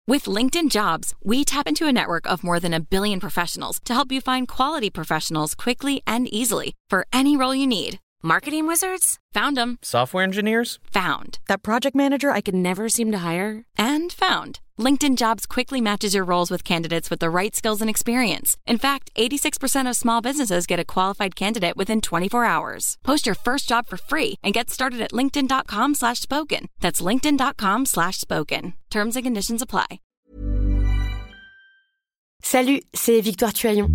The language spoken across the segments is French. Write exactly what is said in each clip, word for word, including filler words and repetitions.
With LinkedIn Jobs, we tap into a network of more than a billion professionals to help you find quality professionals quickly and easily for any role you need. Marketing wizards? Found them. Software engineers? Found. That project manager I could never seem to hire? And found. LinkedIn Jobs quickly matches your roles with candidates with the right skills and experience. In fact, eighty-six percent of small businesses get a qualified candidate within twenty-four hours. Post your first job for free and get started at linkedin.com slash spoken. That's linkedin.com slash spoken. Terms and conditions apply. Salut, c'est Victoire Tuaillon.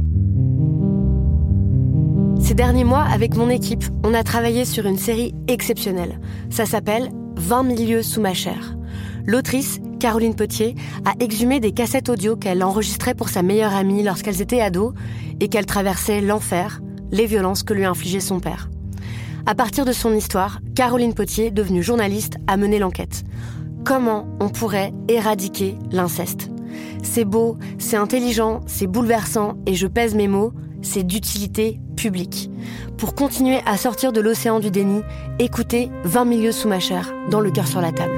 Ces derniers mois, avec mon équipe, on a travaillé sur une série exceptionnelle. Ça s'appelle « vingt mille lieues sous ma chair ». L'autrice, Caroline Potier, a exhumé des cassettes audio qu'elle enregistrait pour sa meilleure amie lorsqu'elles étaient ados et qu'elle traversait l'enfer, les violences que lui infligeait son père. À partir de son histoire, Caroline Potier, devenue journaliste, a mené l'enquête. Comment on pourrait éradiquer l'inceste ? C'est beau, c'est intelligent, c'est bouleversant et je pèse mes mots, c'est d'utilité publique. Pour continuer à sortir de l'océan du déni, écoutez vingt mille lieues sous ma chair, dans Le cœur sur la table.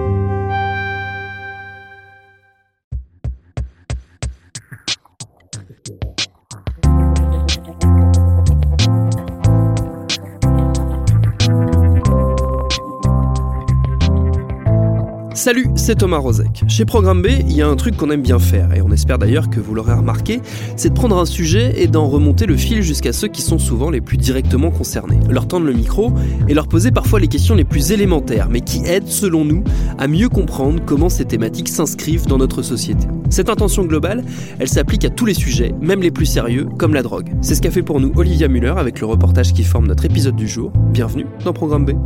Salut, c'est Thomas Rozek. Chez Programme B, il y a un truc qu'on aime bien faire, et on espère d'ailleurs que vous l'aurez remarqué, c'est de prendre un sujet et d'en remonter le fil jusqu'à ceux qui sont souvent les plus directement concernés. Leur tendre le micro et leur poser parfois les questions les plus élémentaires, mais qui aident, selon nous, à mieux comprendre comment ces thématiques s'inscrivent dans notre société. Cette intention globale, elle s'applique à tous les sujets, même les plus sérieux, comme la drogue. C'est ce qu'a fait pour nous Olivia Muller avec le reportage qui forme notre épisode du jour. Bienvenue dans Programme B.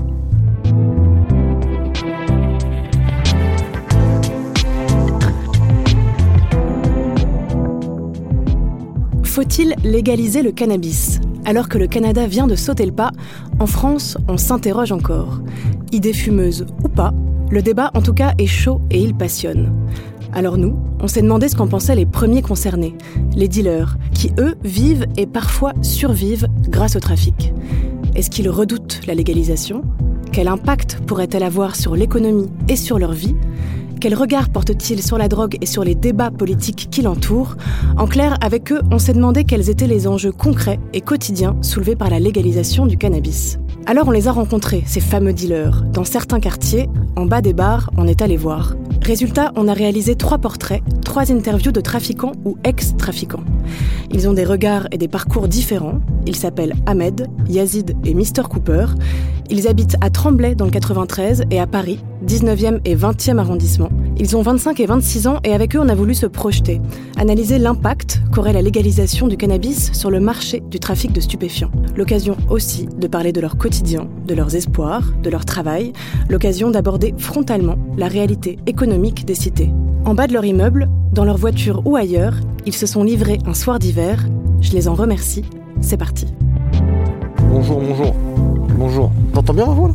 Faut-il légaliser le cannabis ? Alors que le Canada vient de sauter le pas, en France, on s'interroge encore. Idée fumeuse ou pas, le débat en tout cas est chaud et il passionne. Alors nous, on s'est demandé ce qu'en pensaient les premiers concernés, les dealers, qui eux vivent et parfois survivent grâce au trafic. Est-ce qu'ils redoutent la légalisation ? Quel impact pourrait-elle avoir sur l'économie et sur leur vie ? Quel regard porte-t-il sur la drogue et sur les débats politiques qui l'entourent ? En clair, avec eux, on s'est demandé quels étaient les enjeux concrets et quotidiens soulevés par la légalisation du cannabis. Alors on les a rencontrés, ces fameux dealers. Dans certains quartiers, en bas des bars, on est allé voir. Résultat, on a réalisé trois portraits, trois interviews de trafiquants ou ex-trafiquants. Ils ont des regards et des parcours différents. Ils s'appellent Ahmed, Yazid et mister Cooper. Ils habitent à Tremblay dans le quatre-vingt-treize et à Paris, dix-neuvième et vingtième arrondissement. Ils ont vingt-cinq et vingt-six ans et avec eux on a voulu se projeter, analyser l'impact qu'aurait la légalisation du cannabis sur le marché du trafic de stupéfiants. L'occasion aussi de parler de leur quotidien, de leurs espoirs, de leur travail, l'occasion d'aborder frontalement la réalité économique des cités. En bas de leur immeuble, dans leur voiture ou ailleurs, ils se sont livrés un soir d'hiver. Je les en remercie. C'est parti. Bonjour, bonjour. Bonjour. T'entends bien ma voix là ?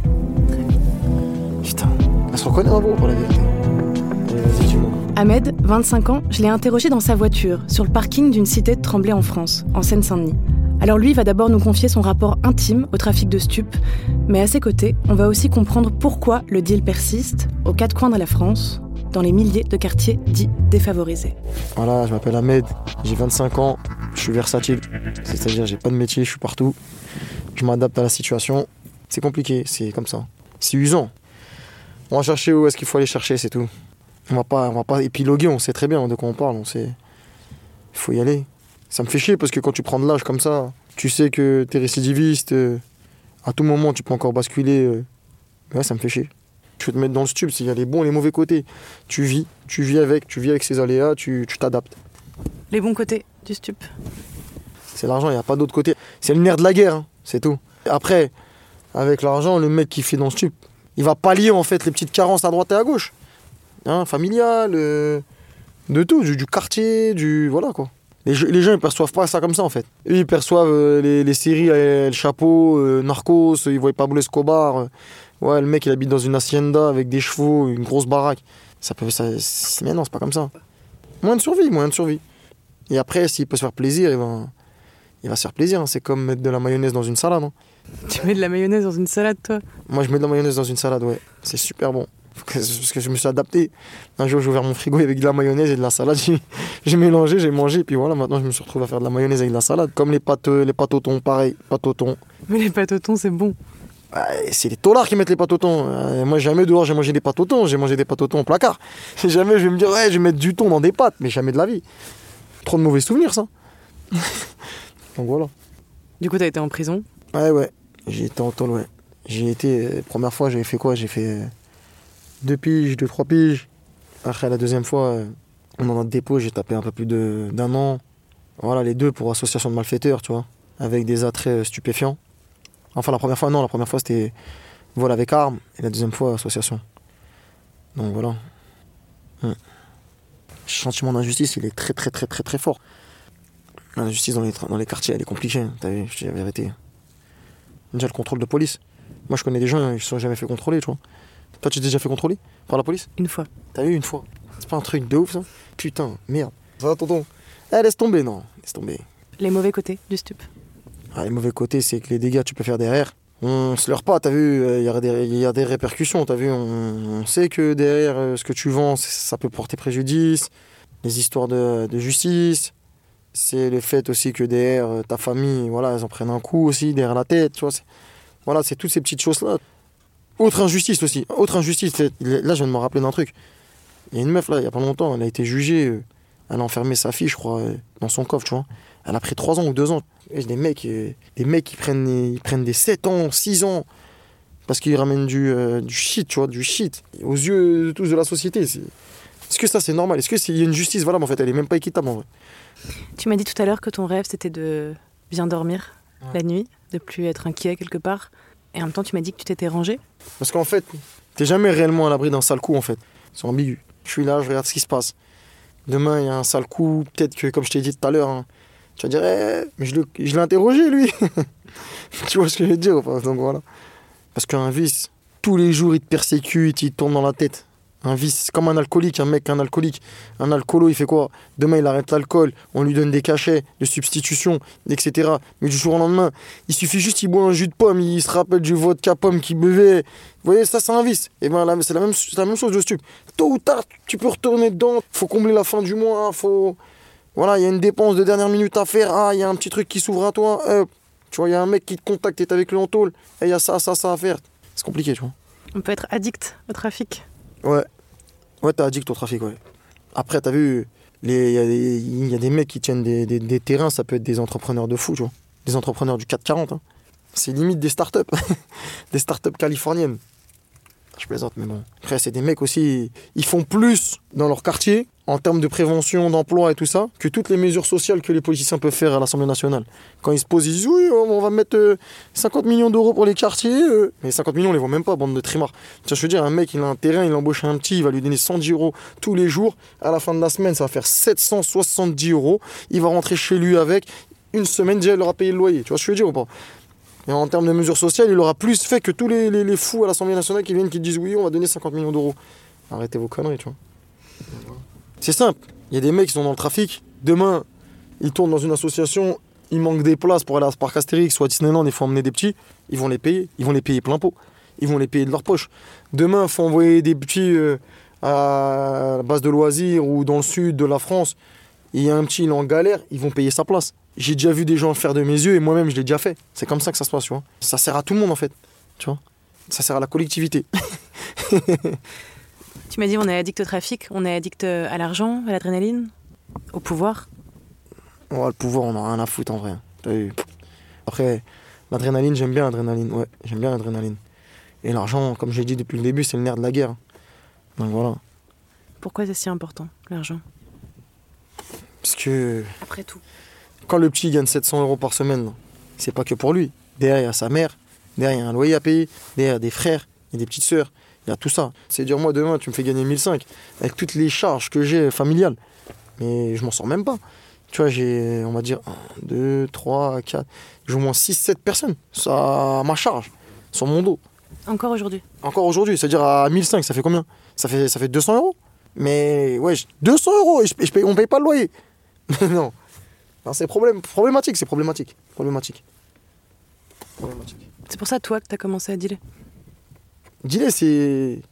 Putain, elle se reconnaît ma voix pour la vérité. Allez, vas-y, dis-moi. Ahmed, vingt-cinq ans, je l'ai interrogé dans sa voiture, sur le parking d'une cité de Tremblay en France, en Seine-Saint-Denis. Alors lui va d'abord nous confier son rapport intime au trafic de stupes, mais à ses côtés, on va aussi comprendre pourquoi le deal persiste aux quatre coins de la France, dans les milliers de quartiers dits défavorisés. Voilà, je m'appelle Ahmed, j'ai vingt-cinq ans, je suis versatile, c'est-à-dire j'ai pas de métier, je suis partout, je m'adapte à la situation. C'est compliqué, c'est comme ça, c'est usant. On va chercher où est-ce qu'il faut aller chercher, c'est tout. On va pas, on va pas épiloguer, on sait très bien de quoi on parle, on sait. Il faut y aller. Ça me fait chier parce que quand tu prends de l'âge comme ça, tu sais que t'es récidiviste, euh, à tout moment tu peux encore basculer. Euh, ouais, ça me fait chier. Je vais te mettre dans le stup, il y a les bons et les mauvais côtés. Tu vis, tu vis avec, tu vis avec ces aléas, tu, tu t'adaptes. Les bons côtés du stup. C'est l'argent, il n'y a pas d'autre côté. C'est le nerf de la guerre, hein, c'est tout. Après, avec l'argent, le mec qui fait dans le stup, il va pallier en fait les petites carences à droite et à gauche. Hein, familial, euh, de tout, du, du quartier, du... Voilà quoi. Les, les gens, ils perçoivent pas ça comme ça en fait. Eux, ils perçoivent euh, les, les séries, euh, le chapeau, euh, Narcos, ils voient Pablo Escobar. Euh, ouais, le mec, il habite dans une hacienda avec des chevaux, une grosse baraque. Ça peut... Ça, c'est, mais non, c'est pas comme ça. Moyen de survie, moyen de survie. Et après, s'il peut se faire plaisir, il va, il va se faire plaisir. Hein. C'est comme mettre de la mayonnaise dans une salade. Hein. Tu mets de la mayonnaise dans une salade, toi ? Moi, je mets de la mayonnaise dans une salade, ouais. C'est super bon. Parce que je me suis adapté. Un jour, j'ai ouvert mon frigo avec de la mayonnaise et de la salade. J'ai, j'ai mélangé, j'ai mangé. Puis voilà, maintenant, je me suis retrouvé à faire de la mayonnaise avec de la salade. Comme les pâtes, les pâtes au thon, pareil, pâtes au thon. Mais les pâtes au thon, c'est bon. Ouais, c'est les taulards qui mettent les pâtes au thon. Euh, moi, jamais dehors, j'ai mangé des pâtes au thon. J'ai mangé des pâtes au thon au placard. Jamais je vais me dire, ouais, je vais mettre du thon dans des pâtes. Mais jamais de la vie. Trop de mauvais souvenirs, ça. Donc voilà. Du coup, t'as été en prison? Ouais, ouais. J'ai été en tôle, ouais. J'ai été. Euh, première fois, j'avais fait quoi? J'ai fait euh, deux piges, deux, trois piges. Après, la deuxième fois, euh, dans notre dépôt, j'ai tapé un peu plus de, d'un an. Voilà, les deux pour association de malfaiteurs, tu vois. Avec des attraits euh, stupéfiants. Enfin, la première fois, non. La première fois, c'était vol avec arme. Et la deuxième fois, association. Donc voilà. Hum. Le sentiment d'injustice, il est très, très, très, très, très fort. La justice dans les, dans les quartiers, elle est compliquée. Hein. T'as vu, je te dis la vérité. Déjà, le contrôle de police. Moi, je connais des gens, ils ne se sont jamais fait contrôler, tu vois. Toi, tu t'es déjà fait contrôler par la police? Une fois. T'as vu, une fois. C'est pas un truc de ouf, ça? Putain, merde. Ça va, tonton? Eh, laisse tomber, non. Laisse tomber. Les mauvais côtés du stup. Ah, les mauvais côtés, c'est que les dégâts tu peux faire derrière, on se leurre pas, t'as vu, il y, y a des répercussions, t'as vu, on, on sait que derrière euh, ce que tu vends, ça peut porter préjudice, les histoires de, de justice, c'est le fait aussi que derrière euh, ta famille, voilà, elles en prennent un coup aussi, derrière la tête, tu vois, c'est, voilà, c'est toutes ces petites choses-là. Autre injustice aussi, autre injustice, là je viens de me rappeler d'un truc, il y a une meuf là, il y a pas longtemps, elle a été jugée, euh, elle a enfermé sa fille, je crois, euh, dans son coffre, tu vois, elle a pris trois ans ou deux ans. Des mecs, euh, des mecs qui prennent, ils prennent des sept ans, six ans, parce qu'ils ramènent du, euh, du shit, tu vois, du shit. Aux yeux de tous de la société, c'est... Est-ce que ça c'est normal? Est-ce qu'il y a une justice valable en fait? Elle est même pas équitable en vrai. Tu m'as dit tout à l'heure que ton rêve c'était de bien dormir ouais. la nuit, de plus être inquiet quelque part. Et en même temps tu m'as dit que tu t'étais rangé. Parce qu'en fait, t'es jamais réellement à l'abri d'un sale coup en fait. C'est ambigu. Je suis là, je regarde ce qui se passe. Demain il y a un sale coup, peut-être que comme je t'ai dit tout à l'heure, hein, tu vas dire, eh, mais je, le, je l'ai interrogé, lui. Tu vois ce que je veux dire? Donc voilà. Parce qu'un vice, tous les jours, il te persécute, il te tourne dans la tête. Un vice, c'est comme un alcoolique, un mec, un alcoolique. Un alcoolo, il fait quoi? Demain, il arrête l'alcool, on lui donne des cachets de substitution, et cetera. Mais du jour au lendemain, il suffit juste qu'il boit un jus de pomme, il se rappelle du vodka pomme qu'il buvait. Vous voyez, ça, c'est un vice. Et ben là, c'est la même, c'est la même chose de stup. Tôt ou tard, tu peux retourner dedans. Faut combler la fin du mois, faut... Voilà, il y a une dépense de dernière minute à faire. Ah, il y a un petit truc qui s'ouvre à toi. Euh, tu vois, il y a un mec qui te contacte, t'es avec lui en tôle. Et il y a ça, ça, ça à faire. C'est compliqué, tu vois. On peut être addict au trafic. Ouais. Ouais, t'es addict au trafic, ouais. Après, t'as vu, il y, y a des mecs qui tiennent des, des, des terrains, ça peut être des entrepreneurs de fou, tu vois. Des entrepreneurs du quatre quarante. Hein. C'est limite des startups. Des startups californiennes. Je plaisante, mais bon. Après, c'est des mecs aussi, ils font plus dans leur quartier, en termes de prévention, d'emploi et tout ça, que toutes les mesures sociales que les politiciens peuvent faire à l'Assemblée nationale. Quand ils se posent, ils disent oui, on va mettre euh, cinquante millions d'euros pour les quartiers. Euh. Mais cinquante millions, on les voit même pas, bande de trimards. Tu vois, je veux dire, un mec, il a un terrain, il embauche un petit, il va lui donner cent dix euros tous les jours. À la fin de la semaine, ça va faire sept cent soixante-dix euros. Il va rentrer chez lui avec. Une semaine, déjà, il aura payé le loyer. Tu vois ce que je veux dire ou pas? Et en termes de mesures sociales, il aura plus fait que tous les, les, les fous à l'Assemblée nationale qui viennent, qui disent oui, on va donner cinquante millions d'euros. Arrêtez vos conneries, tu vois. C'est simple. Il y a des mecs qui sont dans le trafic. Demain, ils tournent dans une association, il manque des places pour aller à ce parc Astérix ou à Disneyland, il faut emmener des petits. Ils vont les payer. Ils vont les payer plein pot. Ils vont les payer de leur poche. Demain, il faut envoyer des petits euh, à la base de loisirs ou dans le sud de la France. Il y a un petit, il est en galère, ils vont payer sa place. J'ai déjà vu des gens le faire de mes yeux et moi-même, je l'ai déjà fait. C'est comme ça que ça se passe, tu vois. Ça sert à tout le monde, en fait. Tu vois. Ça sert à la collectivité. Tu m'as dit on est addict au trafic, on est addict à l'argent, à l'adrénaline, au pouvoir. Ouais, le pouvoir, on a rien à foutre en vrai. T'as vu. Après, l'adrénaline, j'aime bien l'adrénaline. Ouais, j'aime bien l'adrénaline. Et l'argent, comme j'ai dit depuis le début, c'est le nerf de la guerre. Donc voilà. Pourquoi c'est si important, l'argent? Parce que... Après tout. Quand le petit gagne sept cents euros par semaine, c'est pas que pour lui. Derrière, il y a sa mère, derrière, il y a un loyer à payer, derrière, des frères, il y a des petites sœurs, il y a tout ça. C'est dire, moi, demain, tu me fais gagner mille cinq avec toutes les charges que j'ai familiales. Mais je m'en sors même pas. Tu vois, j'ai, on va dire, un, deux, trois, quatre, j'ai au moins six, sept personnes. Ça, ma charge, sur mon dos. Encore aujourd'hui? Encore aujourd'hui, c'est-à-dire à mille cinq, ça fait combien? ça fait, ça fait deux cents euros. Mais, ouais, deux cents euros et, je, et je paye, on paye pas le loyer. Non. Non, c'est problème, problématique, c'est problématique. Problématique. Problématique. C'est pour ça, toi, que t'as commencé à dealer? Dealer, c'est...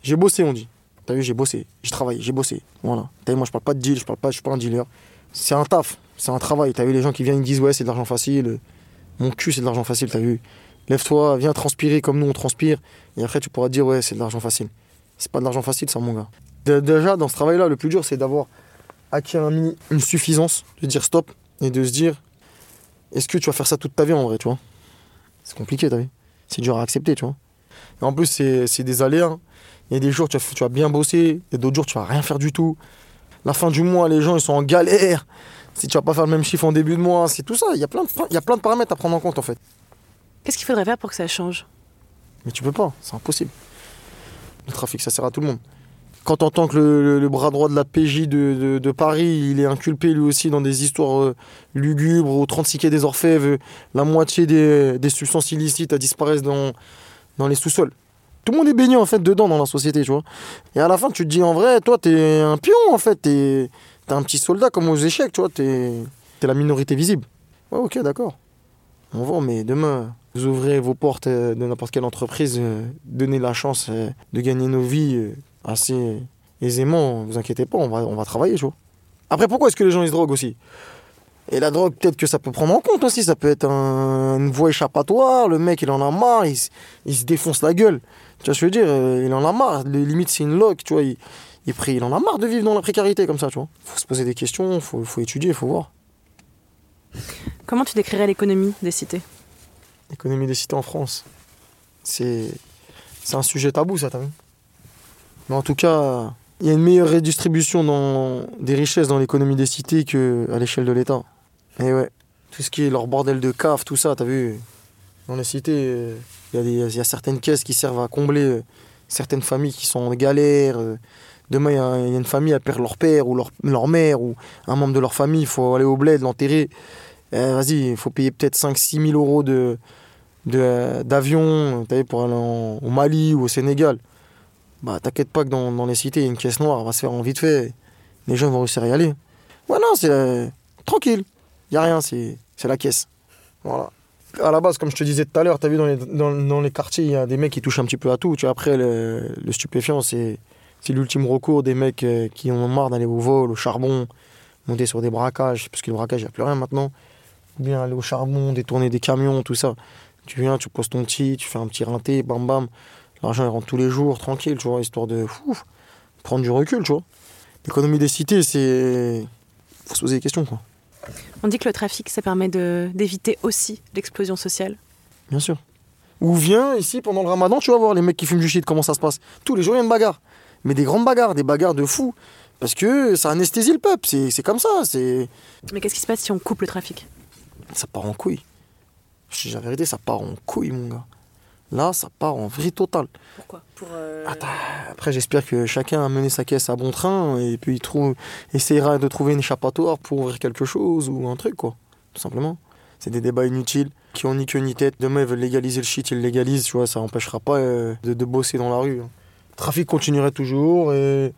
J'ai bossé, on dit. T'as vu, j'ai bossé, j'ai travaillé, j'ai bossé. Voilà. T'as vu, moi, je parle pas de deal, je parle pas, je suis pas un dealer. C'est un taf, c'est un travail. T'as vu, les gens qui viennent, ils disent, ouais, c'est de l'argent facile. Mon cul, c'est de l'argent facile, t'as vu. Lève-toi, viens transpirer comme nous, on transpire. Et après, tu pourras te dire, ouais, c'est de l'argent facile. C'est pas de l'argent facile, ça, mon gars. Déjà, dans ce travail-là, le plus dur, c'est d'avoir acquis un mini, une suffisance, de dire stop, et de se dire, est-ce que tu vas faire ça toute ta vie, en vrai, tu vois. C'est compliqué, t'as vu. C'est dur à accepter, tu vois. Et en plus, c'est, c'est des aléas. Il y a des jours, tu vas, tu vas bien bosser, et d'autres jours, tu vas rien faire du tout. La fin du mois, les gens, ils sont en galère. Si tu vas pas faire le même chiffre en début de mois, c'est tout ça. Il y a plein de, il y a plein de paramètres à prendre en compte, en fait. Qu'est-ce qu'il faudrait faire pour que ça change? Mais tu peux pas, c'est impossible. Le trafic, ça sert à tout le monde. Quand t'entends que le, le, le bras droit de la P J de, de, de Paris, il est inculpé lui aussi dans des histoires euh, lugubres, au trente-six quai des Orfèvres, euh, la moitié des, des substances illicites à disparaissent dans, dans les sous-sols. Tout le monde est baigné en fait dedans dans la société, tu vois. Et à la fin, tu te dis en vrai, toi, t'es un pion en fait, t'es, t'es un petit soldat comme aux échecs, tu vois, t'es, t'es la minorité visible. Ouais, ok, d'accord. On va, mais demain, vous ouvrez vos portes de n'importe quelle entreprise, euh, donnez la chance euh, de gagner nos vies euh, assez aisément, vous inquiétez pas, on va, on va travailler, tu vois. Après, pourquoi est-ce que les gens ils se droguent aussi? Et la drogue, peut-être que ça peut prendre en compte aussi, ça peut être un, une voie échappatoire, le mec il en a marre, il, il se défonce la gueule. Tu vois ce que je veux dire, il en a marre, limite c'est une loque, tu vois, il, il, il en a marre de vivre dans la précarité comme ça, tu vois. Faut se poser des questions, faut, faut étudier, faut voir. Comment tu décrirais l'économie des cités? L'économie des cités en France, c'est, c'est un sujet tabou, ça, t'as vu. Mais en tout cas, il y a une meilleure redistribution dans, des richesses dans l'économie des cités qu'à l'échelle de l'État. Et ouais, tout ce qui est leur bordel de cave, tout ça, t'as vu, dans les cités, il y, y a certaines caisses qui servent à combler euh, certaines familles qui sont en galère. Euh, demain, il y, y a une famille, elle perd leur père ou leur, leur mère ou un membre de leur famille, il faut aller au bled, l'enterrer. Eh, vas-y, il faut payer peut-être cinq à six mille euros de, de, euh, d'avion t'as vu, pour aller en, au Mali ou au Sénégal. Bah, t'inquiète pas que dans, dans les cités, il y a une caisse noire, elle va se faire en vite fait. Les gens vont réussir à y aller. Ouais, non, c'est euh, tranquille. Il n'y a rien, c'est, c'est la caisse. Voilà. À la base, comme je te disais tout à l'heure, t'as vu, dans les, dans, dans les quartiers, il y a des mecs qui touchent un petit peu à tout. Tu vois, après, le, le stupéfiant, c'est, c'est l'ultime recours des mecs euh, qui en ont marre d'aller au vol, au charbon, monter sur des braquages, parce que le braquage, il n'y a plus rien maintenant. Ou bien aller au charbon, détourner des camions, tout ça. Tu viens, tu poses ton petit, tu fais un petit rinté, bam bam. L'argent, il rentre tous les jours, tranquille, tu vois, histoire de ouf, prendre du recul, tu vois. L'économie des cités, c'est... Faut se poser des questions, quoi. On dit que le trafic, ça permet de, d'éviter aussi l'explosion sociale. Bien sûr. Ou viens ici, pendant le ramadan, tu vas voir les mecs qui fument du shit, comment ça se passe. Tous les jours, il y a une bagarre. Mais des grandes bagarres, des bagarres de fous. Parce que ça anesthésie le peuple, c'est, c'est comme ça, c'est... Mais qu'est-ce qui se passe si on coupe le trafic? Ça part en couille. Je te dis la vérité, ça part en couille, mon gars. Là, ça part en vrille totale. Pourquoi? Pour euh... Attends, après, j'espère que chacun a mené sa caisse à bon train et puis il trouve, essaiera de trouver une échappatoire pour ouvrir quelque chose ou un truc, quoi. Tout simplement. C'est des débats inutiles qui ont ni queue ni tête. Demain, ils veulent légaliser le shit, ils le légalisent, tu vois, ça n'empêchera pas euh, de, de bosser dans la rue. Hein. Le trafic continuerait toujours et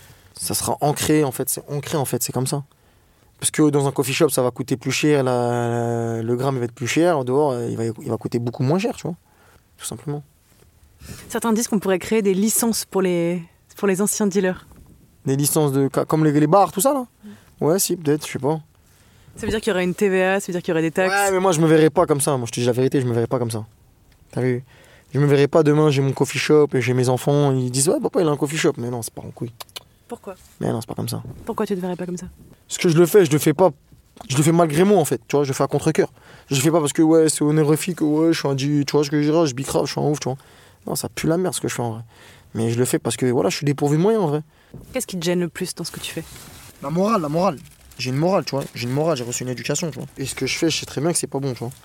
ça sera ancré, en fait. C'est ancré, en fait, c'est comme ça. Parce que dans un coffee shop, ça va coûter plus cher, la, la, le gramme il va être plus cher, dehors, il va, il va coûter beaucoup moins cher, tu vois. Tout simplement. Certains disent qu'on pourrait créer des licences pour les, pour les anciens dealers. Des licences de comme les, les bars, tout ça là. Ouais, si, peut-être, je sais pas. Ça veut dire qu'il y aurait une T V A, ça veut dire qu'il y aurait des taxes. Ouais, mais moi je me verrais pas comme ça. Moi je te dis la vérité, je me verrais pas comme ça. T'as vu? Je me verrais pas demain, j'ai mon coffee shop et j'ai mes enfants, ils disent ouais, papa il a un coffee shop. Mais non, c'est pas en couille. Pourquoi? Mais non, c'est pas comme ça. Pourquoi tu te verrais pas comme ça? Parce que je le fais, je le fais pas. Je le fais malgré moi en fait, tu vois, je le fais à contre-cœur. Je le fais pas parce que ouais, c'est honorifique, ouais, je suis un du, tu vois ce que je dirais, je bicrave, je suis un ouf, tu vois. Non, ça pue la merde ce que je fais en vrai. Mais je le fais parce que voilà, je suis dépourvu de moyens en vrai. Qu'est-ce qui te gêne le plus dans ce que tu fais? La morale, la morale. J'ai une morale, tu vois. J'ai une morale, j'ai reçu une éducation, tu vois. Et ce que je fais, je sais très bien que c'est pas bon, tu vois.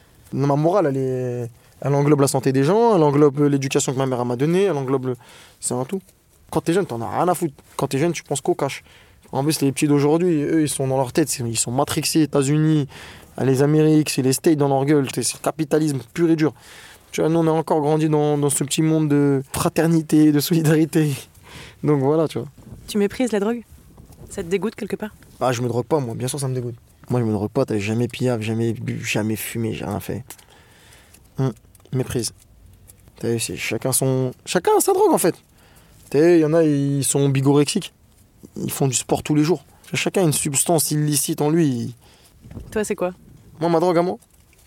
Ma morale, elle est, elle englobe la santé des gens, elle englobe l'éducation que ma mère m'a donnée, elle englobe le, c'est un tout. Quand t'es jeune, t'en as rien à foutre. Quand t'es jeune, tu penses qu'au cash. En plus, les petits d'aujourd'hui, eux, ils sont dans leur tête, ils sont matrixés, États-Unis, les Amériques, c'est les States dans leur gueule, c'est le capitalisme pur et dur. Tu vois, nous, on a encore grandi dans, dans ce petit monde de fraternité, de solidarité. Donc voilà, tu vois. Tu méprises la drogue? Ça te dégoûte quelque part? Ah, je me drogue pas, moi, bien sûr, ça me dégoûte. Moi, je me drogue pas, t'as jamais pillable, jamais bu, jamais fumé, j'ai rien fait. Hum, méprise. T'as vu, c'est chacun son. Chacun a sa drogue, en fait. Tu sais, il y en a, ils sont bigorexiques. Ils font du sport tous les jours. Chacun a une substance illicite en lui. Toi, c'est quoi? Moi, ma drogue à moi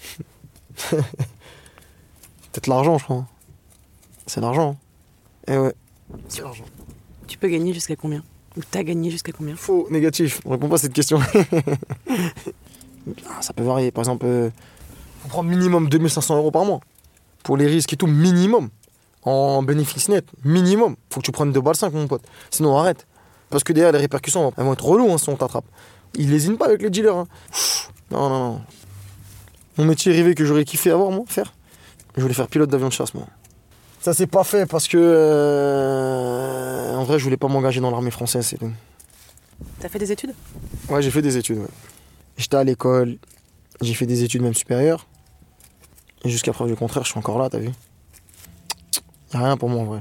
peut-être l'argent, je crois. C'est l'argent. Eh ouais, c'est l'argent. Tu peux gagner jusqu'à combien? Ou t'as gagné jusqu'à combien? Faux, négatif. On répond pas à cette question. Ça peut varier. Par exemple, euh, faut prendre minimum deux mille cinq cents euros par mois. Pour les risques et tout, minimum. En bénéfice net, minimum. Faut que tu prennes deux balles cinq, mon pote. Sinon, arrête. Parce que derrière, les répercussions, elles vont être reloues hein, si on t'attrape. Ils lésinent pas avec les dealers. Hein. Non, non, non. Mon métier rêvé que j'aurais kiffé avoir, moi, faire, je voulais faire pilote d'avion de chasse, moi. Ça s'est pas fait parce que... Euh, en vrai, je voulais pas m'engager dans l'armée française, c'est tout. T'as fait des études? Ouais, j'ai fait des études, ouais. J'étais à l'école, j'ai fait des études même supérieures. Et jusqu'à preuve du contraire, je suis encore là, t'as vu? Y'a rien pour moi, en vrai.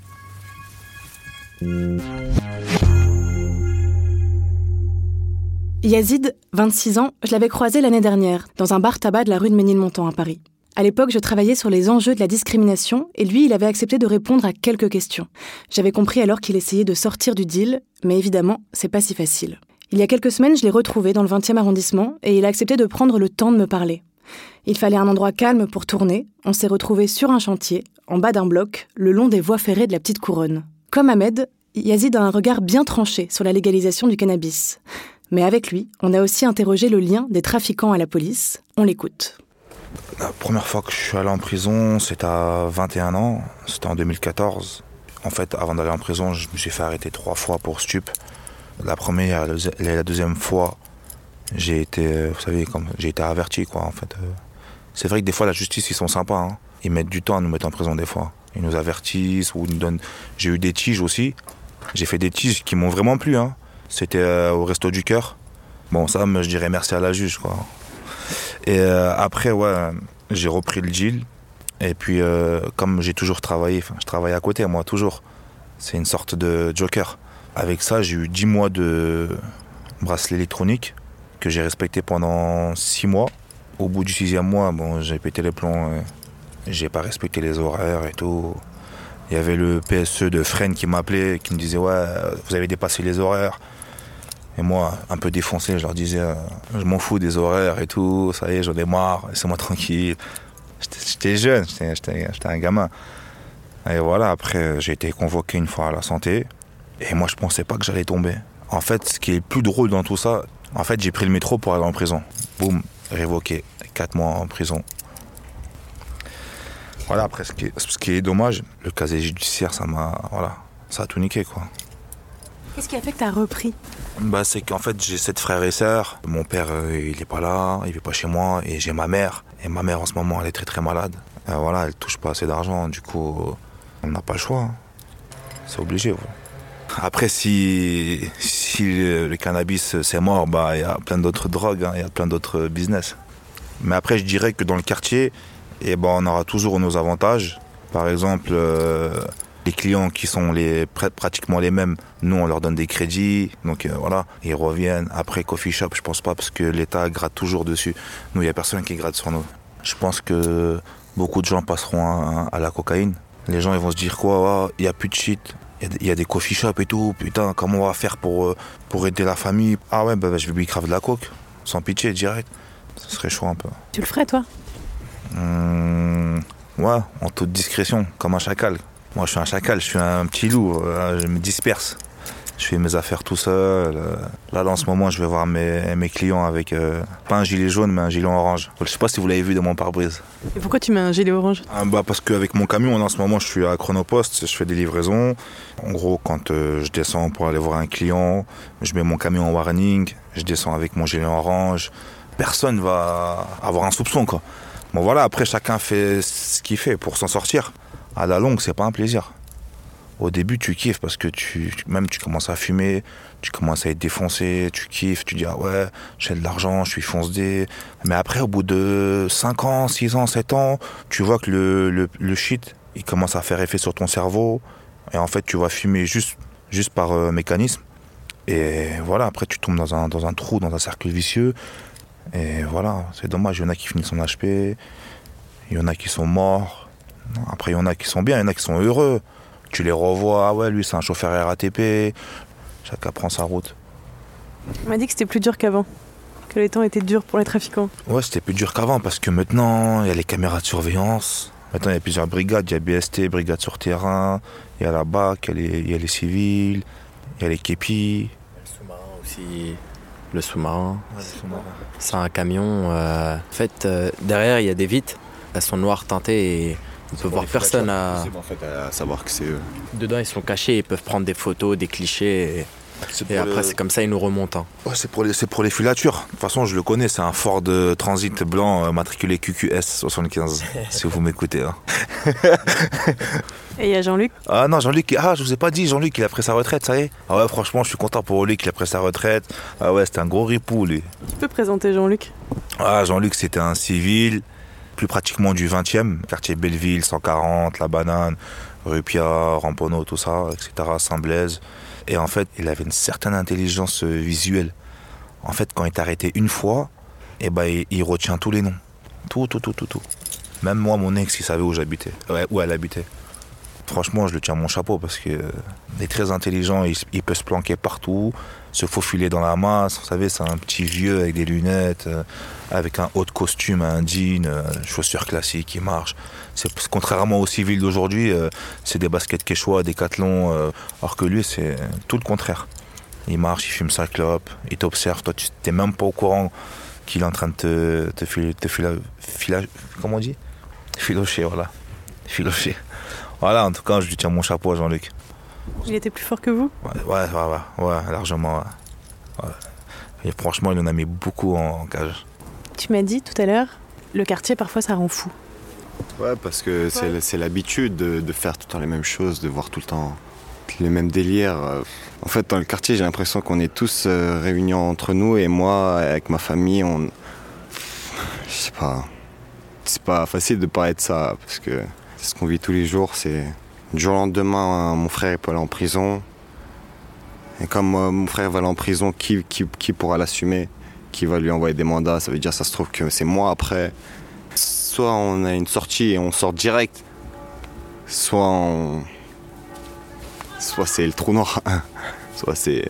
Yazid, vingt-six ans, je l'avais croisé l'année dernière, dans un bar-tabac de la rue de Ménilmontant à Paris. À l'époque, je travaillais sur les enjeux de la discrimination et lui, il avait accepté de répondre à quelques questions. J'avais compris alors qu'il essayait de sortir du deal, mais évidemment, c'est pas si facile. Il y a quelques semaines, je l'ai retrouvé dans le vingtième arrondissement et il a accepté de prendre le temps de me parler. Il fallait un endroit calme pour tourner. On s'est retrouvés sur un chantier, en bas d'un bloc, le long des voies ferrées de la Petite Couronne. Comme Ahmed, Yazid a un regard bien tranché sur la légalisation du cannabis. Mais avec lui, on a aussi interrogé le lien des trafiquants à la police. On l'écoute. La première fois que je suis allé en prison, c'était à vingt et un ans, c'était en deux mille quatorze. En fait, avant d'aller en prison, je me suis fait arrêter trois fois pour stup. La première et la deuxième fois, j'ai été, vous savez, comme j'ai été averti, quoi, en fait. C'est vrai que des fois, la justice, ils sont sympas, hein. Ils mettent du temps à nous mettre en prison, des fois. Ils nous avertissent ou ils nous donnent... J'ai eu des tiges aussi. J'ai fait des tiges qui m'ont vraiment plu, hein. C'était euh, au Resto du Cœur. Bon, ça, je dirais merci à la juge, quoi. Et euh, après, ouais, j'ai repris le deal. Et puis, euh, comme j'ai toujours travaillé, enfin, je travaille à côté, moi, toujours. C'est une sorte de joker. Avec ça, j'ai eu dix mois de bracelet électronique que j'ai respecté pendant six mois. Au bout du sixième mois, bon, j'ai pété les plombs. Euh, j'ai pas respecté les horaires et tout. Il y avait le P S E de Fresnes qui m'appelait, qui me disait « Ouais, vous avez dépassé les horaires ». Et moi, un peu défoncé, je leur disais euh, « Je m'en fous des horaires et tout, ça y est, j'en ai marre, laissez-moi tranquille ». J'étais jeune, j'étais, j'étais, j'étais un gamin. Et voilà, après, j'ai été convoqué une fois à la santé. Et moi, je pensais pas que j'allais tomber. En fait, ce qui est le plus drôle dans tout ça, en fait, j'ai pris le métro pour aller en prison. Boum, révoqué, quatre mois en prison. Voilà, après, ce qui est, ce qui est dommage, le casier judiciaire, ça m'a, voilà, ça a tout niqué, quoi. Qu'est-ce qui a fait que t'as repris? Bah, c'est qu'en fait, j'ai sept frères et sœurs. Mon père, euh, il est pas là, il vit pas chez moi. Et j'ai ma mère. Et ma mère, en ce moment, elle est très très malade. Et voilà, elle touche pas assez d'argent. Du coup, on n'a pas le choix. C'est obligé. Ouais. Après, si, si le, le cannabis, c'est mort, bah, il y a plein d'autres drogues, il hein, y a plein d'autres business. Mais après, je dirais que dans le quartier, eh ben, on aura toujours nos avantages. Par exemple, euh, les clients qui sont les, pratiquement les mêmes, nous on leur donne des crédits, donc euh, voilà, ils reviennent. Après coffee shop, je pense pas parce que l'État gratte toujours dessus. Nous, il y a personne qui gratte sur nous. Je pense que beaucoup de gens passeront à, à la cocaïne. Les gens ils vont se dire quoi, il y a plus de shit, il y, y a des coffee shops et tout, putain, comment on va faire pour, pour aider la famille? Ah ouais, bah, bah je vais lui grave de la coke, sans pitié, direct. Ce serait chaud un peu. Tu le ferais toi? Mmh, ouais, en toute discrétion, comme un chacal. Moi, je suis un chacal, je suis un petit loup, euh, je me disperse. Je fais mes affaires tout seul. Euh. Là, en ce moment, je vais voir mes, mes clients avec, euh, pas un gilet jaune, mais un gilet orange. Je sais pas si vous l'avez vu dans mon pare-brise. Et pourquoi tu mets un gilet orange? Ah, bah, parce qu'avec mon camion, en ce moment, je suis à Chronopost, je fais des livraisons. En gros, quand euh, je descends pour aller voir un client, je mets mon camion en warning, je descends avec mon gilet orange. Personne va avoir un soupçon, quoi. Bon, voilà, après, chacun fait ce qu'il fait pour s'en sortir. À la longue, c'est pas un plaisir. Au début, tu kiffes parce que tu, même tu commences à fumer, tu commences à être défoncé, tu kiffes, tu dis ah ouais, j'ai de l'argent, je suis fonce-dé. Mais après, au bout de cinq ans, six ans, sept ans, tu vois que le, le, le shit, il commence à faire effet sur ton cerveau. Et en fait, tu vas fumer juste, juste par euh, mécanisme. Et voilà, après, tu tombes dans un, dans un trou, dans un cercle vicieux. Et voilà, c'est dommage, il y en a qui finissent en H P, il y en a qui sont morts. Après, il y en a qui sont bien, il y en a qui sont heureux. Tu les revois, ah ouais, lui c'est un chauffeur R A T P, chacun prend sa route. On m'a dit que c'était plus dur qu'avant, que les temps étaient durs pour les trafiquants. Ouais, c'était plus dur qu'avant parce que maintenant, il y a les caméras de surveillance. Maintenant, il y a plusieurs brigades. Il y a B S T, brigade sur terrain. Il y a la B A C, il y a les, il y a les civils, il y a les képis. Le sous-marin aussi. Le sous-marin. Ouais, le sous-marin. C'est un camion. Euh, en fait, euh, derrière, il y a des vitres. Elles sont noires teintées et on peut voir personne à... C'est en fait à savoir que c'est eux. Dedans, ils sont cachés. Ils peuvent prendre des photos, des clichés. Et... Et après, le... c'est comme ça, ils nous remontent. Hein. Ouais, c'est pour les, c'est pour les filatures. De toute façon, je le connais, c'est un Ford Transit blanc euh, matriculé Q Q S soixante-quinze, si vous m'écoutez. Hein. Et il y a Jean-Luc. Ah non, Jean-Luc, ah, je vous ai pas dit, Jean-Luc, il a pris sa retraite, ça y est. Ah ouais, franchement, je suis content pour lui qu'il a pris sa retraite. Ah ouais, c'était un gros ripou, lui. Tu peux présenter Jean-Luc? Ah, Jean-Luc, c'était un civil, plus pratiquement du vingtième, quartier Belleville, cent quarante, La Banane, rue Piat, Ramponneau, tout ça, et cetera, Saint-Blaise. Et en fait, il avait une certaine intelligence visuelle. En fait, quand il est arrêté une fois, eh ben, il, il retient tous les noms. Tout, tout, tout, tout, tout. Même moi, mon ex, il savait où j'habitais, ouais, où elle habitait. Franchement, je le tiens à mon chapeau parce qu'il est très intelligent, il, il peut se planquer partout, se faufiler dans la masse. Vous savez, c'est un petit vieux avec des lunettes, euh, avec un haut de costume, un jean, euh, chaussures classiques, il marche. C'est, contrairement aux civils d'aujourd'hui, euh, c'est des baskets Quechua, des Decathlon, euh, alors que lui, c'est tout le contraire. Il marche, il fume sa clope, il t'observe, toi, tu n'es même pas au courant qu'il est en train de te, te, fil, te fila, fila, comment on dit filocher, voilà. Filocher. Voilà, en tout cas, je lui tiens mon chapeau à Jean-Luc. Il était plus fort que vous? Ouais, ouais, ouais, ouais, ouais largement. Ouais. Ouais. Et franchement, il en a mis beaucoup en, en cage. Tu m'as dit tout à l'heure, le quartier, parfois, ça rend fou. Ouais, parce que c'est, ouais. c'est l'habitude de, de faire tout le temps les mêmes choses, de voir tout le temps les mêmes délires. En fait, dans le quartier, j'ai l'impression qu'on est tous euh, réunis entre nous, et moi, avec ma famille, on... Je sais pas... C'est pas facile de parler de ça, parce que c'est ce qu'on vit tous les jours. C'est du jour au lendemain, mon frère peut aller en prison. Et comme euh, mon frère va aller en prison, qui, qui, qui pourra l'assumer? Qui va lui envoyer des mandats? Ça veut dire, ça se trouve que c'est moi après. Soit on a une sortie et on sort direct, soit on... soit c'est le trou noir, soit c'est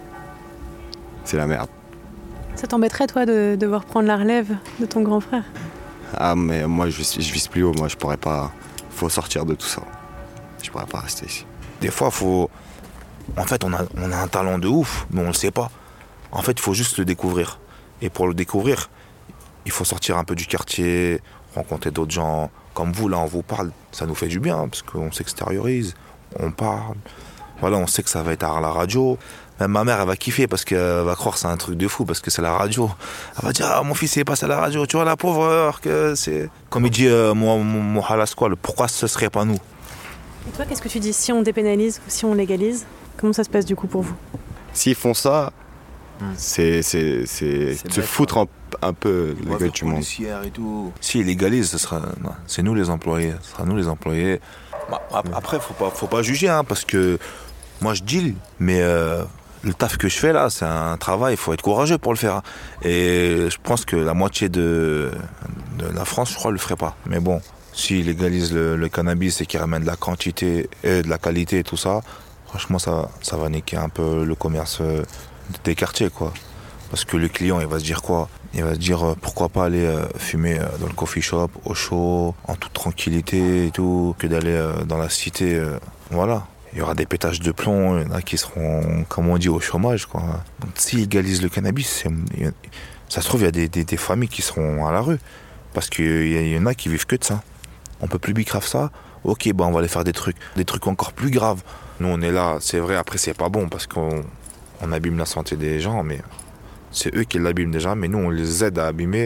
c'est la merde. Ça t'embêterait, toi, de devoir prendre la relève de ton grand frère? Ah, mais moi, je, je vise plus haut. Moi, je pourrais pas... Faut sortir de tout ça. Je pourrais pas rester ici. Des fois, faut... En fait, on a, on a un talent de ouf, mais on le sait pas. En fait, il faut juste le découvrir. Et pour le découvrir, il faut sortir un peu du quartier, rencontrer d'autres gens. Comme vous, là, on vous parle. Ça nous fait du bien, parce qu'on s'extériorise, on parle. Voilà, on sait que ça va être à la radio. Même ma mère, elle va kiffer parce qu'elle va croire que c'est un truc de fou parce que c'est la radio. Elle va dire, ah, mon fils, il est passé à la radio. Tu vois, la pauvre, alors que c'est... Comme il dit, euh, mon, mon, mon halas, quoi, le pourquoi ce serait pas nous? Et toi, qu'est-ce que tu dis si on dépénalise ou si on légalise? Comment ça se passe du coup pour vous? S'ils font ça, mmh. c'est, c'est, c'est, c'est se bête, foutre un, un peu la gueule du monde. Et tout. S'ils légalisent, ce sera... non, c'est nous les employés. Ce sera nous les employés. Bah, après, faut pas, faut pas juger, hein, parce que moi, je deal, mais... Euh, le taf que je fais là, c'est un travail, il faut être courageux pour le faire. Et je pense que la moitié de, de la France, je crois, ne le ferait pas. Mais bon, s'ils légalisent le, le cannabis et qu'ils ramènent de la quantité et de la qualité et tout ça, franchement, ça, ça va niquer un peu le commerce des quartiers, quoi. Parce que le client, il va se dire quoi? Il va se dire pourquoi pas aller fumer dans le coffee shop, au chaud, en toute tranquillité et tout, que d'aller dans la cité, voilà. Il y aura des pétages de plomb, il y en a qui seront, comme on dit, au chômage, quoi. Donc s'ils légalisent le cannabis, c'est, ça se trouve, il y a des, des, des familles qui seront à la rue. Parce qu'il y en a qui vivent que de ça. On peut plus bicrave ça, ok, bah on va aller faire des trucs, des trucs encore plus graves. Nous, on est là, c'est vrai, après, c'est pas bon, parce qu'on on abîme la santé des gens, mais c'est eux qui l'abîment déjà, mais nous, on les aide à abîmer.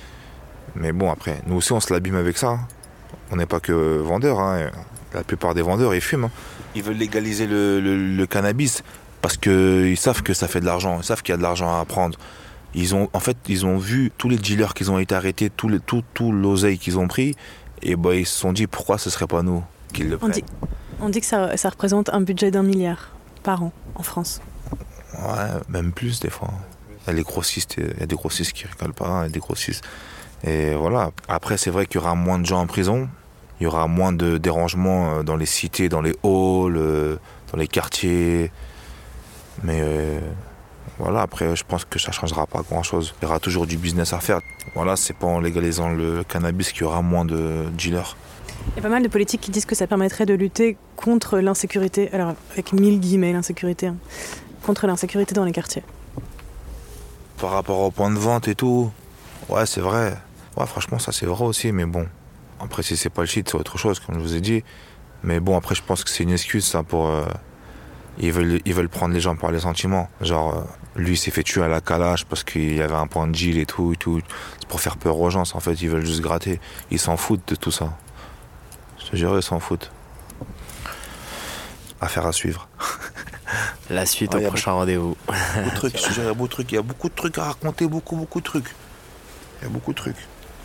Mais bon, après, nous aussi, on se l'abîme avec ça. On n'est pas que vendeurs, hein. La plupart des vendeurs, ils fument, hein. Ils veulent légaliser le, le, le cannabis parce qu'ils savent que ça fait de l'argent, ils savent qu'il y a de l'argent à prendre. Ils ont, en fait, ils ont vu tous les dealers qui ont été arrêtés, tout, les, tout, tout l'oseille qu'ils ont pris, et bah, ils se sont dit pourquoi ce serait pas nous qui le prennent. On dit, on dit que ça, ça représente un budget d'un milliard par an en France. Ouais, même plus des fois. Il y a les grossistes, il y a des grossistes qui rigolent pas, il y a des grossistes. Et voilà. Après, c'est vrai qu'il y aura moins de gens en prison, il y aura moins de dérangements dans les cités, dans les halls, dans les quartiers. Mais euh, voilà, après, je pense que ça ne changera pas grand-chose. Il y aura toujours du business à faire. Voilà, c'est pas en légalisant le cannabis qu'il y aura moins de dealers. Il y a pas mal de politiques qui disent que ça permettrait de lutter contre l'insécurité, alors avec mille guillemets l'insécurité, hein, contre l'insécurité dans les quartiers. Par rapport au point de vente et tout, ouais, c'est vrai. Ouais, franchement, ça c'est vrai aussi, mais bon. Après, si c'est pas le shit, c'est autre chose, comme je vous ai dit. Mais bon, après, je pense que c'est une excuse, ça, pour... Euh, ils, veulent, ils veulent prendre les gens par les sentiments. Genre, euh, lui, il s'est fait tuer à la calache parce qu'il y avait un point de deal et tout, et tout. C'est pour faire peur aux gens, en fait, ils veulent juste gratter. Ils s'en foutent de tout ça. Je te jure, ils s'en foutent. Affaire à suivre. La suite ah, au prochain beaucoup, rendez-vous. Beaucoup de trucs, je te jure, il y a beaucoup de trucs. Il y a beaucoup de trucs à raconter, beaucoup, beaucoup de trucs. Il y a beaucoup de trucs.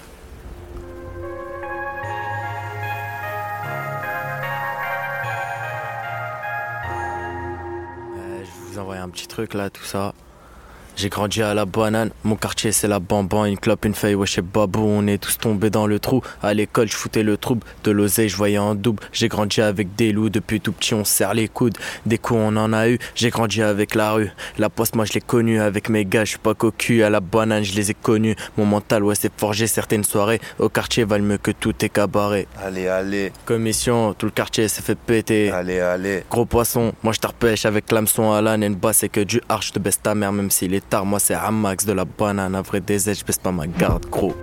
Vous envoyer un petit truc là, tout ça. J'ai grandi à la banane, mon quartier c'est la bamban, une clope, une feuille, wesh, babou, on est tous tombés dans le trou. À l'école, je foutais le trouble, de l'oseille, je voyais en double. J'ai grandi avec des loups, depuis tout petit, on serre les coudes. Des coups, on en a eu, j'ai grandi avec la rue. La poste, moi je l'ai connue, avec mes gars, je suis pas cocu. À la banane, je les ai connus. Mon mental, ouais, c'est forgé, certaines soirées. Au quartier, valent mieux que tout est cabaret. Allez, allez. Commission, tout le quartier s'est fait péter. Allez, allez. Gros poisson, moi je te repêche avec l'hameçon à l'âne. Une basse, c'est que du arche de baisse ta mère, même s'il est tard, moi c'est un max de la banane, un vrai désert, je baisse pas ma garde, gros.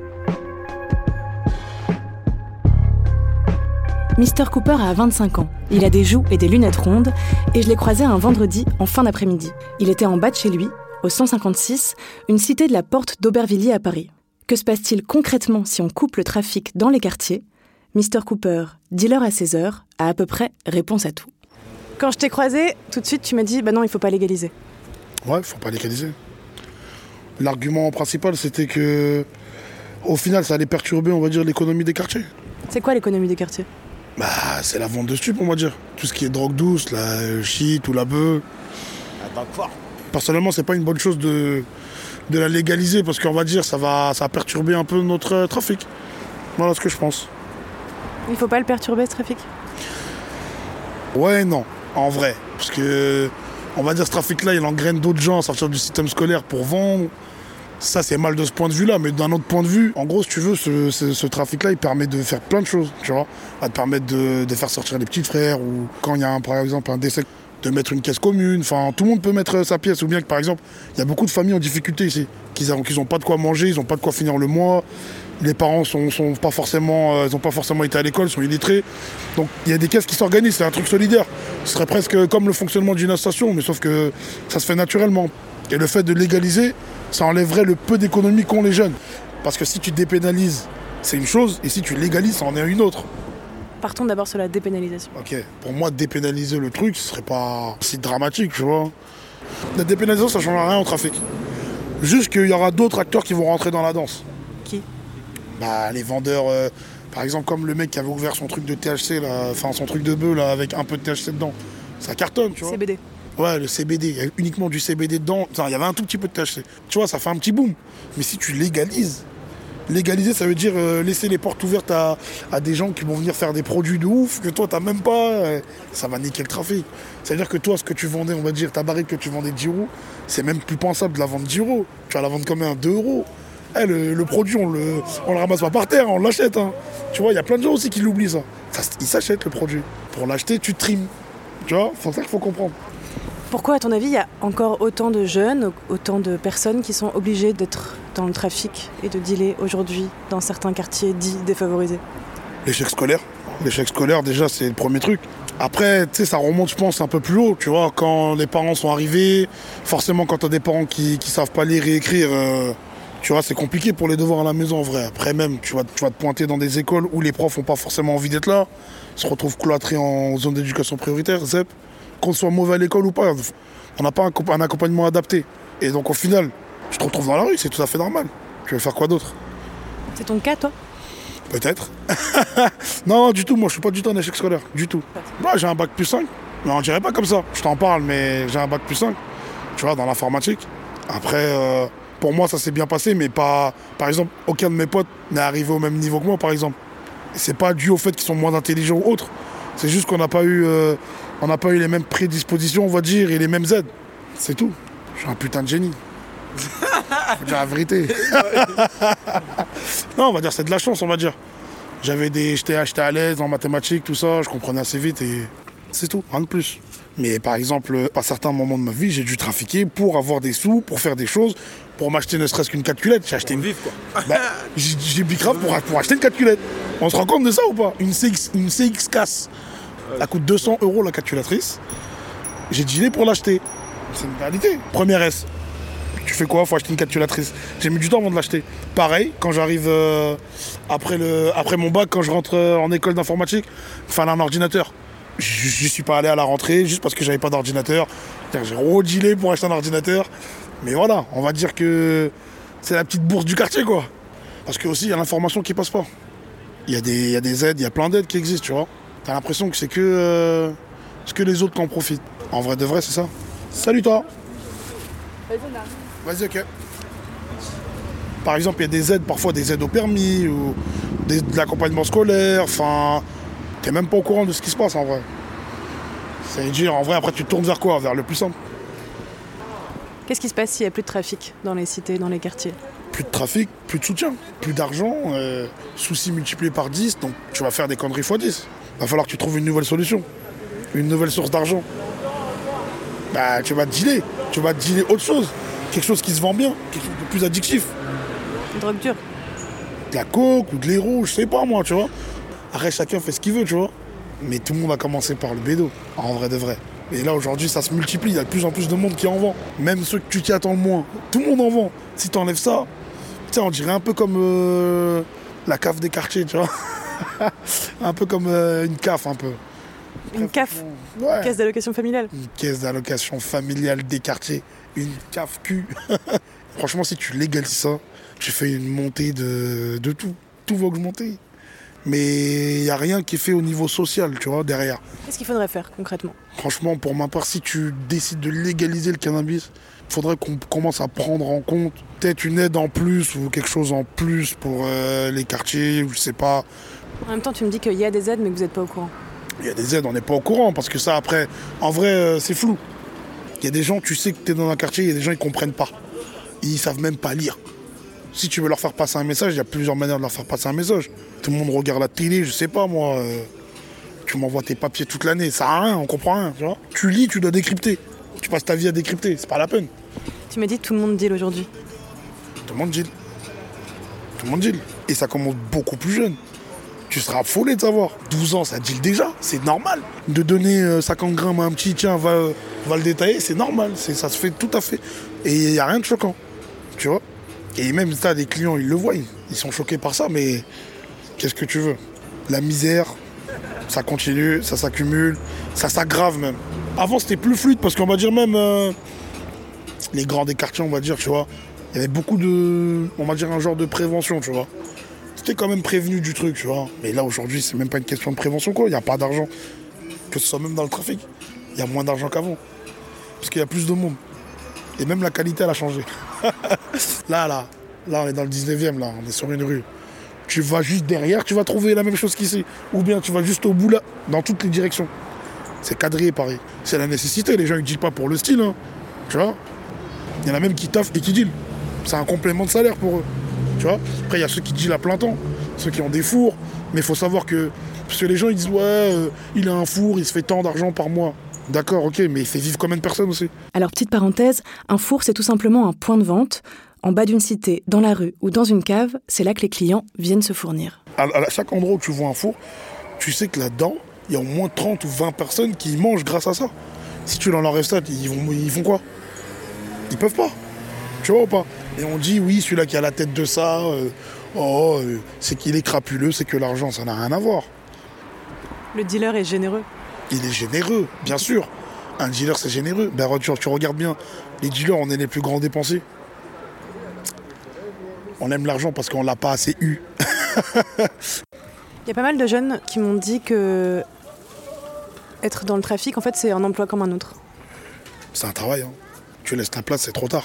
mister Cooper a vingt-cinq ans. Il a des joues et des lunettes rondes et je l'ai croisé un vendredi en fin d'après-midi. Il était en bas de chez lui, au cent cinquante-six, une cité de la Porte d'Aubervilliers à Paris. Que se passe-t-il concrètement si on coupe le trafic dans les quartiers ? mister Cooper, dealer à seize heures, a à peu près réponse à tout. Quand je t'ai croisé, tout de suite tu m'as dit bah non, il faut pas légaliser. Ouais, faut pas légaliser. L'argument principal, c'était que, au final, ça allait perturber, on va dire, l'économie des quartiers. C'est quoi l'économie des quartiers ? Bah, c'est la vente de stupes, on va dire. Tout ce qui est drogue douce, la shit ou la beuh. La drogue forte. Personnellement, c'est pas une bonne chose de, de la légaliser parce qu'on va dire, ça va, ça va perturber un peu notre euh, trafic. Voilà ce que je pense. Il faut pas le perturber, ce trafic ? Ouais, non, en vrai. Parce que, on va dire, ce trafic-là, il engraine d'autres gens à sortir du système scolaire pour vendre. Ça, c'est mal de ce point de vue-là, mais d'un autre point de vue, en gros, si tu veux, ce, ce, ce trafic-là, il permet de faire plein de choses, tu vois. Il va te permettre de, de faire sortir les petits frères, ou quand il y a, un, par exemple, un décès, de mettre une caisse commune. Enfin, tout le monde peut mettre sa pièce. Ou bien que, par exemple, il y a beaucoup de familles en difficulté ici, qui n'ont qu'ils pas de quoi manger, ils n'ont pas de quoi finir le mois. Les parents sont, sont pas forcément, euh, ils n'ont pas forcément été à l'école, sont illettrés. Donc, il y a des caisses qui s'organisent, c'est un truc solidaire. Ce serait presque comme le fonctionnement d'une association, mais sauf que ça se fait naturellement. Et le fait de légaliser, ça enlèverait le peu d'économie qu'ont les jeunes. Parce que si tu dépénalises, c'est une chose, et si tu légalises, ça en est une autre. Partons d'abord sur la dépénalisation. Ok, pour moi, dépénaliser le truc, ce serait pas si dramatique, tu vois. La dépénalisation, ça ne change rien au trafic. Juste qu'il y aura d'autres acteurs qui vont rentrer dans la danse. Qui ? Bah, les vendeurs, euh, par exemple, comme le mec qui avait ouvert son truc de T H C, là, enfin son truc de bœuf, là, avec un peu de T H C dedans. Ça cartonne, tu vois. C B D. Ouais, le C B D, il y a uniquement du C B D dedans. Enfin, il y avait un tout petit peu de T H C. Tu vois, ça fait un petit boom. Mais si tu légalises, légaliser, ça veut dire euh, laisser les portes ouvertes à, à des gens qui vont venir faire des produits de ouf, que toi, t'as même pas. Euh, ça va niquer le trafic. Ça veut dire que toi, ce que tu vendais, on va dire, ta barrique que tu vendais dix euros, c'est même plus pensable de la vendre dix euros. Tu vas la vendre combien ? deux euros. Eh, le, le produit, on le, on le ramasse pas par terre, on l'achète. Hein. Tu vois, il y a plein de gens aussi qui l'oublient, ça. ça ils s'achètent le produit. Pour l'acheter, tu trimes. Tu vois, c'est ça qu'il faut comprendre. Pourquoi, à ton avis, il y a encore autant de jeunes, autant de personnes qui sont obligées d'être dans le trafic et de dealer aujourd'hui dans certains quartiers dits défavorisés ? L'échec scolaire. L'échec scolaire, déjà, c'est le premier truc. Après, tu sais, ça remonte, je pense, un peu plus haut. Tu vois, quand les parents sont arrivés, forcément, quand tu as des parents qui ne savent pas lire et écrire, euh, tu vois, c'est compliqué pour les devoirs à la maison, en vrai. Après, même, tu vas, tu vas te pointer dans des écoles où les profs n'ont pas forcément envie d'être là, se retrouvent cloîtrés en zone d'éducation prioritaire, Z E P. Qu'on soit mauvais à l'école ou pas, on n'a pas un, un accompagnement adapté. Et donc au final, tu te retrouves dans la rue, c'est tout à fait normal. Tu veux faire quoi d'autre ? C'est ton cas, toi ? Peut-être. Non, du tout, moi je suis pas du tout en échec scolaire, du tout. Moi j'ai un bac plus cinq, mais on dirait pas comme ça. Je t'en parle, mais j'ai un bac plus cinq, tu vois, dans l'informatique. Après, euh, pour moi ça s'est bien passé, mais pas... Par exemple, aucun de mes potes n'est arrivé au même niveau que moi, par exemple. C'est pas dû au fait qu'ils sont moins intelligents ou autres. C'est juste qu'on n'a pas eu, euh, on n'a pas eu les mêmes prédispositions, on va dire, et les mêmes aides. C'est tout. Je suis un putain de génie. Faut dire la vérité. Non, on va dire c'est de la chance, on va dire. J'avais des, j'étais, j'étais à l'aise en mathématiques, tout ça, je comprenais assez vite et c'est tout, rien de plus. Mais par exemple, à certains moments de ma vie, j'ai dû trafiquer pour avoir des sous, pour faire des choses, pour m'acheter ne serait-ce qu'une calculette. J'ai acheté une... Vive, quoi. Bah, j'ai, j'ai bicrave pour, pour acheter une calculette. On se rend compte de ça ou pas? Une C X, une C X casse. Elle coûte deux cents euros la calculatrice. J'ai dealé pour l'acheter. C'est une réalité. Première S. Tu fais quoi? Faut acheter une calculatrice. J'ai mis du temps avant de l'acheter. Pareil, quand j'arrive euh, après, le, après mon bac, quand je rentre euh, en école d'informatique, il fallait un ordinateur. Je ne suis pas allé à la rentrée juste parce que j'avais pas d'ordinateur. J'ai redilé pour acheter un ordinateur. Mais voilà, on va dire que c'est la petite bourse du quartier, quoi. Parce que aussi, il y a l'information qui passe pas. Il y a des, il y a des aides, il y a plein d'aides qui existent, tu vois. T'as l'impression que c'est que, euh, c'est que les autres qui en profitent. En vrai de vrai, c'est ça. Salut toi. Vas-y, ok. Par exemple, il y a des aides, parfois des aides au permis ou des, de l'accompagnement scolaire. Enfin, t'es même pas au courant de ce qui se passe en vrai. C'est-à-dire, en vrai, après, tu te tournes vers quoi? Vers le plus simple. Qu'est-ce qui se passe s'il n'y a plus de trafic dans les cités, dans les quartiers? Plus de trafic, plus de soutien, plus d'argent, euh, soucis multipliés par dix, donc tu vas faire des conneries fois dix. Il va falloir que tu trouves une nouvelle solution, une nouvelle source d'argent. Bah, tu vas te dealer, tu vas te dealer autre chose, quelque chose qui se vend bien, quelque chose de plus addictif. Une drogue dure. De la coke ou de l'héros, je sais pas moi, tu vois. Après, chacun fait ce qu'il veut, tu vois. Mais tout le monde a commencé par le bédo, en vrai de vrai. Et là, aujourd'hui, ça se multiplie, il y a de plus en plus de monde qui en vend. Même ceux que tu t'y attends le moins, tout le monde en vend. Si t'enlèves ça, tu sais, on dirait un peu comme euh, la C A F des quartiers, tu vois. Un peu comme euh, une C A F, un peu. Une C A F, ouais. Une caisse d'allocation familiale. Une caisse d'allocation familiale des quartiers, une C A F Q. Franchement, si tu légalises ça, tu fais une montée de, de tout. Tout va augmenter. Mais il n'y a rien qui est fait au niveau social, tu vois, derrière. Qu'est-ce qu'il faudrait faire concrètement? Franchement, pour ma part, si tu décides de légaliser le cannabis, il faudrait qu'on commence à prendre en compte peut-être une aide en plus ou quelque chose en plus pour euh, les quartiers, ou je sais pas. En même temps, tu me dis qu'il y a des aides, mais que vous n'êtes pas au courant. Il y a des aides, on n'est pas au courant, parce que ça, après, en vrai, euh, c'est flou. Il y a des gens, tu sais que tu es dans un quartier, il y a des gens, ils comprennent pas. Ils savent même pas lire. Si tu veux leur faire passer un message, il y a plusieurs manières de leur faire passer un message. Tout le monde regarde la télé, je sais pas moi. Euh, tu m'envoies tes papiers toute l'année, ça sert à rien, on comprend rien. Tu vois, tu lis, tu dois décrypter. Tu passes ta vie à décrypter, c'est pas la peine. Tu m'as dit tout le monde deal aujourd'hui. Tout le monde deal. Tout le monde deal. Et ça commence beaucoup plus jeune. Tu seras affolé de savoir. douze ans, ça deal déjà, c'est normal. De donner euh, cinquante grammes à un petit, tiens, va, va le détailler, c'est normal. C'est, ça se fait tout à fait. Et il n'y a rien de choquant. Tu vois. Et même ça, les clients, ils le voient, ils sont choqués par ça, mais qu'est-ce que tu veux? La misère, ça continue, ça s'accumule, ça s'aggrave même. Avant, c'était plus fluide, parce qu'on va dire même, euh, les grands des quartiers, on va dire, tu vois, il y avait beaucoup de, on va dire, un genre de prévention, tu vois. C'était quand même prévenu du truc, tu vois. Mais là, aujourd'hui, c'est même pas une question de prévention, quoi. Il n'y a pas d'argent. Que ce soit même dans le trafic, il y a moins d'argent qu'avant. Parce qu'il y a plus de monde. Et même la qualité, elle a changé. Là, là, là, on est dans le dix-neuvième, là, on est sur une rue. Tu vas juste derrière, tu vas trouver la même chose qu'ici. Ou bien tu vas juste au bout, là, dans toutes les directions. C'est quadrillé, pareil. C'est la nécessité, les gens ils dealent pas pour le style, hein. Tu vois. Il y en a même qui taffent et qui dealent. C'est un complément de salaire pour eux. Tu vois. Après, il y a ceux qui dealent à plein temps, ceux qui ont des fours. Mais il faut savoir que... Parce que les gens, ils disent, ouais, euh, il a un four, il se fait tant d'argent par mois. D'accord, ok, mais il fait vivre combien de personnes aussi? Alors, petite parenthèse, un four, c'est tout simplement un point de vente. En bas d'une cité, dans la rue ou dans une cave, c'est là que les clients viennent se fournir. À, à chaque endroit où tu vois un four, tu sais que là-dedans, il y a au moins trente ou vingt personnes qui mangent grâce à ça. Si tu leur enlèves ça, ils, vont, ils font quoi? Ils peuvent pas. Tu vois ou pas? Et on dit, oui, celui-là qui a la tête de ça, euh, oh, euh, c'est qu'il est crapuleux, c'est que l'argent, ça n'a rien à voir. Le dealer est généreux. Il est généreux, bien sûr. Un dealer, c'est généreux. Ben, tu, tu regardes bien, les dealers, on est les plus grands dépensiers. On aime l'argent parce qu'on l'a pas assez eu. Il y a pas mal de jeunes qui m'ont dit que être dans le trafic, en fait, c'est un emploi comme un autre. C'est un travail. Hein. Tu laisses ta place, c'est trop tard.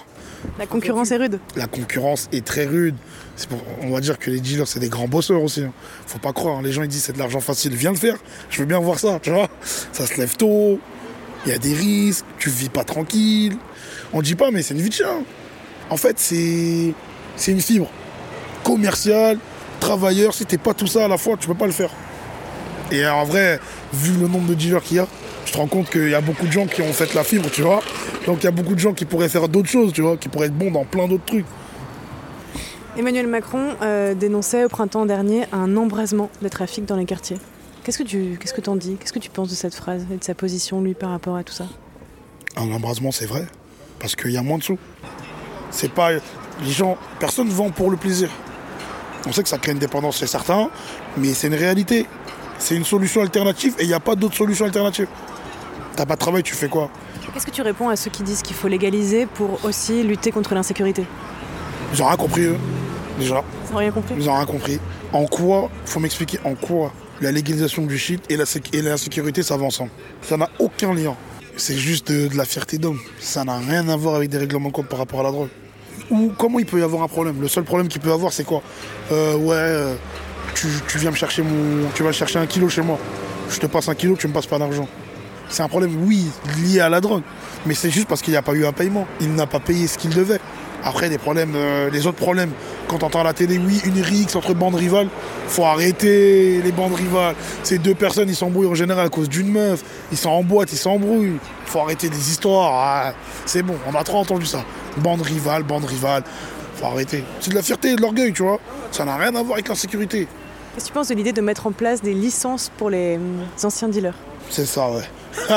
La concurrence est rude. La concurrence est très rude. C'est pour, on va dire que les dealers, c'est des grands bosseurs aussi. Hein. Faut pas croire. Hein. Les gens, ils disent c'est de l'argent facile. Viens le faire. Je veux bien voir ça, tu vois. Ça se lève tôt. Il y a des risques. Tu vis pas tranquille. On dit pas, mais c'est une vie de chien. En fait, c'est, c'est une fibre. Commercial, travailleur. Si t'es pas tout ça à la fois, tu peux pas le faire. Et en vrai, vu le nombre de dealers qu'il y a, tu te rends compte qu'il y a beaucoup de gens qui ont fait la fibre, tu vois. Donc il y a beaucoup de gens qui pourraient faire d'autres choses, tu vois, qui pourraient être bons dans plein d'autres trucs. Emmanuel Macron euh, dénonçait au printemps dernier un embrasement des trafics dans les quartiers. Qu'est-ce que tu qu'est-ce que t'en dis ? Qu'est-ce que tu penses de cette phrase et de sa position, lui, par rapport à tout ça ? Un embrasement, c'est vrai, parce qu'il y a moins de sous. C'est pas... Les gens... Personne ne vend pour le plaisir. On sait que ça crée une dépendance chez certains, mais c'est une réalité. C'est une solution alternative et il n'y a pas d'autre solution alternative. T'as pas de travail, tu fais quoi ? Qu'est-ce que tu réponds à ceux qui disent qu'il faut légaliser pour aussi lutter contre l'insécurité ? Ils n'ont rien compris, eux, déjà. Ils n'ont rien compris ? Ils n'ont rien compris. En quoi, il faut m'expliquer, en quoi la légalisation du shit et, la sé- et l'insécurité, ça va ensemble ? Ça n'a aucun lien. C'est juste de, de la fierté d'homme. Ça n'a rien à voir avec des règlements de compte par rapport à la drogue. Ou comment il peut y avoir un problème ? Le seul problème qu'il peut y avoir, c'est quoi ? euh, Ouais, euh, tu, tu viens me chercher mon, tu vas chercher un kilo chez moi. Je te passe un kilo, tu me passes pas d'argent. C'est un problème, oui, lié à la drogue. Mais c'est juste parce qu'il n'y a pas eu un paiement. Il n'a pas payé ce qu'il devait. Après, les problèmes, euh, les autres problèmes, quand on entend à la télé, oui, une rixe entre bandes rivales, faut arrêter les bandes rivales. Ces deux personnes, ils s'embrouillent en général à cause d'une meuf. Ils sont en boîte, ils s'embrouillent. Faut arrêter des histoires. Ah, c'est bon, on a trop entendu ça. Bande rivale, bande rivale. Faut arrêter. C'est de la fierté et de l'orgueil, tu vois. Ça n'a rien à voir avec l'insécurité. Qu'est-ce que tu penses de l'idée de mettre en place des licences pour les euh, anciens dealers ? C'est ça, ouais.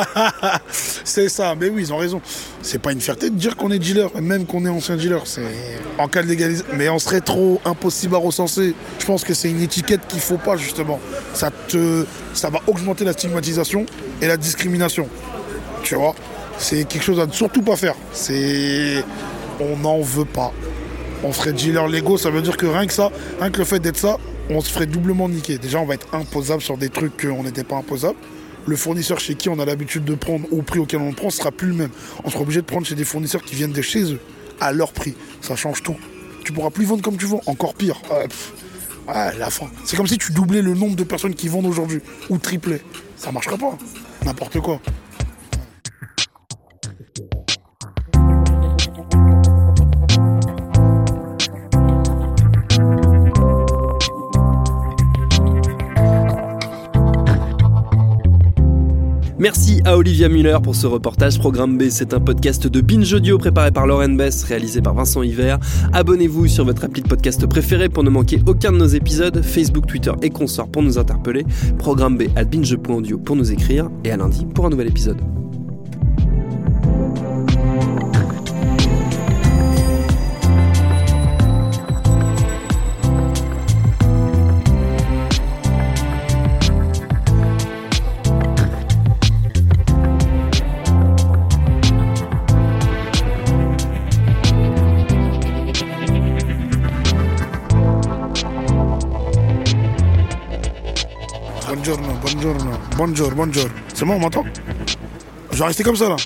C'est ça, mais oui, ils ont raison. C'est pas une fierté de dire qu'on est dealer, même qu'on est ancien dealer. C'est en cas de légalisation. Mais on serait trop impossible à recenser. Je pense que c'est une étiquette qu'il faut pas, justement. Ça te, ça va augmenter la stigmatisation et la discrimination. Tu vois, c'est quelque chose à ne surtout pas faire. C'est, on n'en veut pas. On serait dealer légaux, ça veut dire que rien que ça, rien que le fait d'être ça, on se ferait doublement niquer. Déjà, on va être imposable sur des trucs qu'on n'était pas imposable. Le fournisseur chez qui on a l'habitude de prendre au prix auquel on le prend sera plus le même. On sera obligé de prendre chez des fournisseurs qui viennent de chez eux, à leur prix. Ça change tout. Tu pourras plus vendre comme tu vends, encore pire. Ouais, pff, ouais, la fin. C'est comme si tu doublais le nombre de personnes qui vendent aujourd'hui, ou triplais. Ça marchera pas. N'importe quoi. Merci à Olivia Muller pour ce reportage. Programme B, c'est un podcast de Binge Audio préparé par Lauren Bess, réalisé par Vincent Hiver. Abonnez-vous sur votre appli de podcast préféré pour ne manquer aucun de nos épisodes. Facebook, Twitter et consorts pour nous interpeller. Programme B à binge point audio pour nous écrire. Et à lundi pour un nouvel épisode. Buongiorno, buongiorno, buongiorno, buongiorno. C'est bon, on m'entend ? Je vais rester comme ça, là.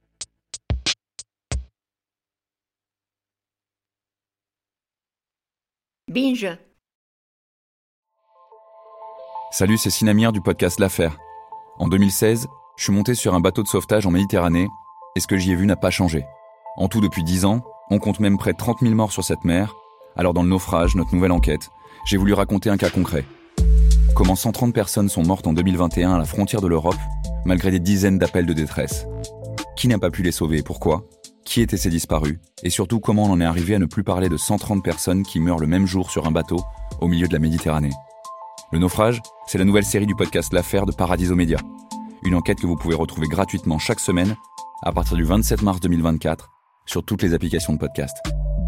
Binge. Salut, c'est Sinamir du podcast L'Affaire. En deux mille seize, je suis monté sur un bateau de sauvetage en Méditerranée et ce que j'y ai vu n'a pas changé. En tout, depuis dix ans, on compte même près de trente mille morts sur cette mer. Alors dans le naufrage, notre nouvelle enquête, j'ai voulu raconter un cas concret. Comment cent trente personnes sont mortes en deux mille vingt et un à la frontière de l'Europe, malgré des dizaines d'appels de détresse. Qui n'a pas pu les sauver et pourquoi ? Qui étaient ces disparus ? Et surtout, comment on en est arrivé à ne plus parler de cent trente personnes qui meurent le même jour sur un bateau, au milieu de la Méditerranée ? Le naufrage, c'est la nouvelle série du podcast L'Affaire de Paradiso Media. Une enquête que vous pouvez retrouver gratuitement chaque semaine, à partir du vingt-sept mars deux mille vingt-quatre, sur toutes les applications de podcast.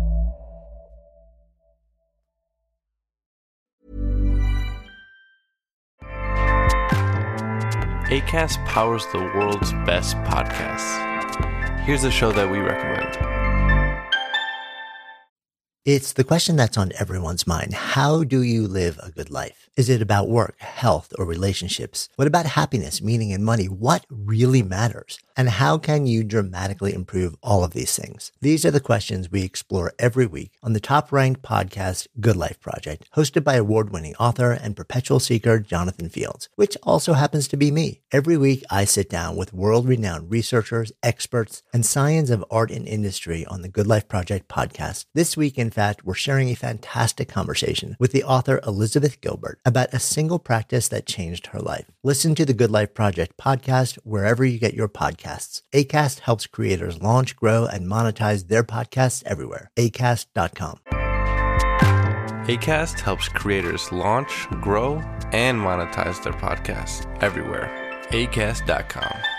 Acast powers the world's best podcasts. Here's a show that we recommend. It's the question that's on everyone's mind. How do you live a good life? Is it about work, health, or relationships? What about happiness, meaning, and money? What really matters? And how can you dramatically improve all of these things? These are the questions we explore every week on the top-ranked podcast, Good Life Project, hosted by award-winning author and perpetual seeker Jonathan Fields, which also happens to be me. Every week, I sit down with world-renowned researchers, experts, and science of art and industry on the Good Life Project podcast. This week, in fact, we're sharing a fantastic conversation with the author Elizabeth Gilbert about a single practice that changed her life. Listen to the Good Life Project podcast wherever you get your podcasts. Acast helps creators launch, grow, and monetize their podcasts everywhere. acast dot com. Acast helps creators launch, grow, and monetize their podcasts everywhere. acast dot com.